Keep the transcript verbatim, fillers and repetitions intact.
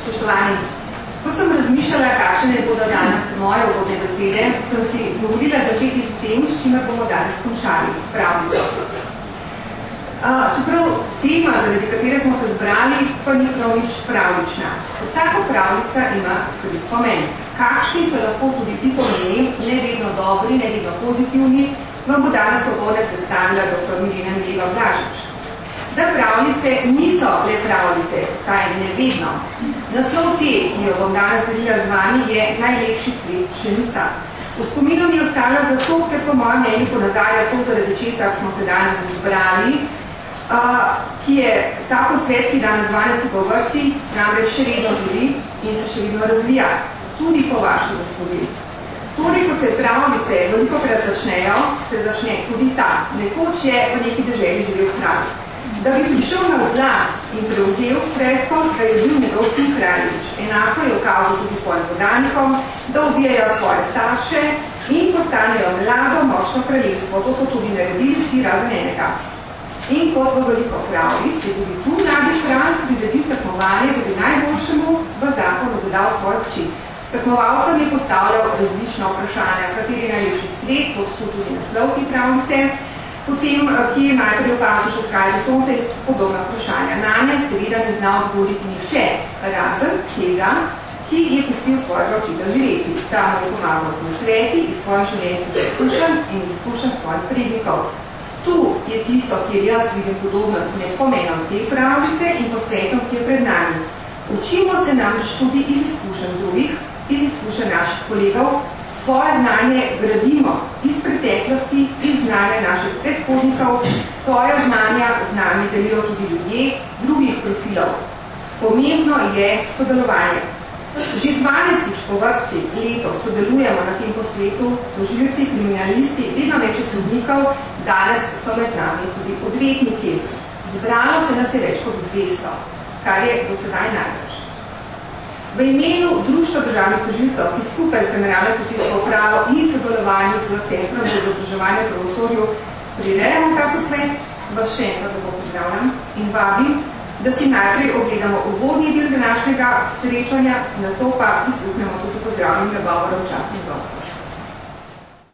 Spoštovani, ko sem razmišljala, kakšne bodo danes moje uvodne besede, sem si govorila začeti s tem, s čimer bomo danes končali, s pravljico. Uh, čeprav tema, zaradi katere smo se zbrali, pa ni prav nič pravlična. Vsaka pravljica ima skrit pomen. Kakšni so lahko tudi ti pomeni, ne vedno dobri, ne vedno pozitivni, vam bo danes popolne predstavila doktor Milena Mileva Blažič. Da pravljice niso le pravljice, saj ne vedno. Naslov te, ki jo bom danes delila z vami, je Najlepši cvet pšenica. V spominu mi je ostala zato, ker po mojem mnenju ponazarja to, zaradi česar smo se danes zbrali, Uh, ki je ta posvet, ki danes dvanajsti po vrsti, namreč še vedno živi in se še vedno razvija, tudi po vaši zaslugi. Torej, kot se pravljice velikokrat začnejo, se začne tudi ta. Nekoč je v neki deželi živel kralj. Da bi prišel na oblast in prevzel prestol, da je bil njegov sin kraljevič. Enako je ukazal tudi svojim podanikom, da ubijajo svoje starše in postanejo mlado, močno kraljestvo. To so tudi naredili vsi razen enega. In kot v veliko pravljic je tudi tu mladi kralj priredil tekmovanje, da bi najboljšemu v zakonu dodal svoj hči. Tekmovalcem je postavljal različna vprašanja, kateri najlepši cvet, kot so tudi naslov te pravljice, potem, ki je najprej opazil še skrajno sonce in podobna vprašanja. Na nje seveda ni znal odgovoriti nihče, razen tega, ki je pustil svojega očita živeti. Ta mu je pomagal v sveti iz svojih življenjskih izkušenj in izkušenj svojih prednikov. Tu je tisto, kjer jaz vidim podobnost med pomenom te pravljice in posvetom, ki je pred nami. Učimo se namreč tudi iz izkušenj drugih, iz izkušenj naših kolegov, svoje znanje gradimo iz preteklosti, iz znanja naših predhodnikov, svoje znanja z nami delijo tudi ljudje drugih profilov. Pomembno je sodelovanje. Že dvanajstič po vrsti leto sodelujemo na tem posvetu, tožilci, kriminalisti, vedno več sodnikov, danes so med nami tudi odvetniki. Zbralo se nas je več kot dvesto, kar je do sedaj največ. V imenu Društva državnih tožilcev, ki skupaj z Generalno policijsko upravo in sodelovanju z Centrom za izobraževanje pravosodju prirejamo ta posvet, vas še enkrat lepo pozdravljam in vabim, da si najprej ogledamo uvodni del današnjega srečanja, nato pa prisluhnemo tudi pozdravljenega govora v častnih dobro.